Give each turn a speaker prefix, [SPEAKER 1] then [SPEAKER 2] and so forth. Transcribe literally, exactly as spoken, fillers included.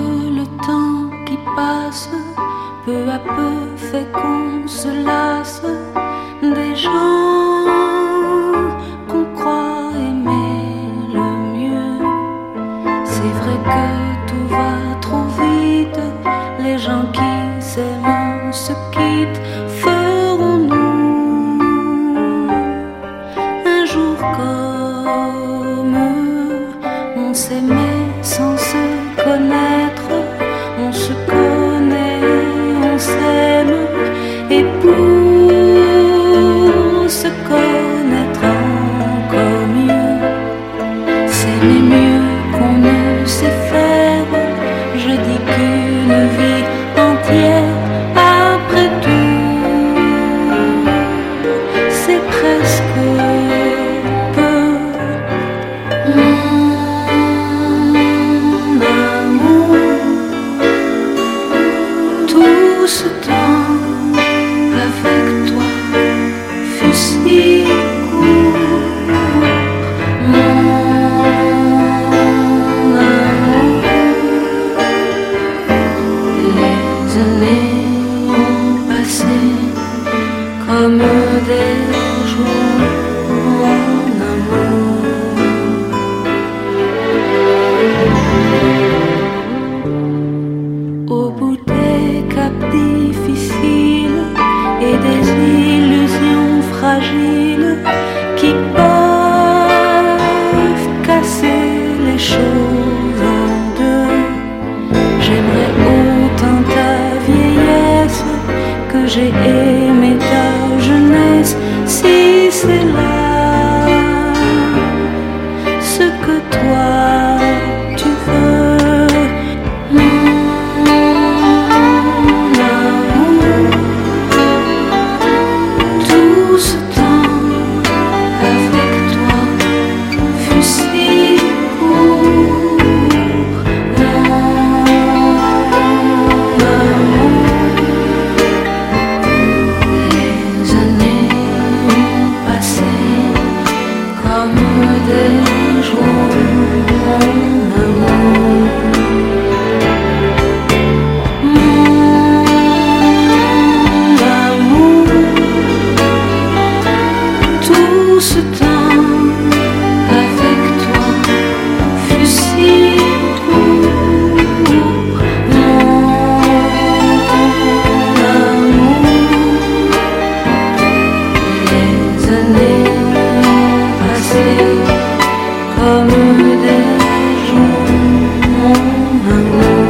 [SPEAKER 1] le temps qui passe, peu à peu fait qu'on se lasse des gens qu'on croit aimer le mieux. C'est vrai que tout va trop vite, les gens qui s'aiment se quittent. Ferons-nous un jour comme on s'aimait sans se connaître, on se connaît, on s'aime, et pour se connaître encore mieux, s'aimer mieux qu'on ne sait faire. Je dis qu'une vie entière, après tout, c'est presque peu. Mon amour, tout ce temps avec toi fut si court. Mon amour, les années ont passé comme des jours. Mon amour, au bout des caps difficiles et des illusions fragiles qui peuvent casser les choses en deux, j'aimerais autant ta vieillesse que j'ai aimé ta jeunesse. Si c'est là ce que toi tu veux, mon amour, tout ce temps avec toi fut si court. Mon amour, les années ont passé comme des jours. Mon amour, mon amour, tout ce temps avec toi fut si court. Mon amour, les années ont passé comme des jours. Mon amour.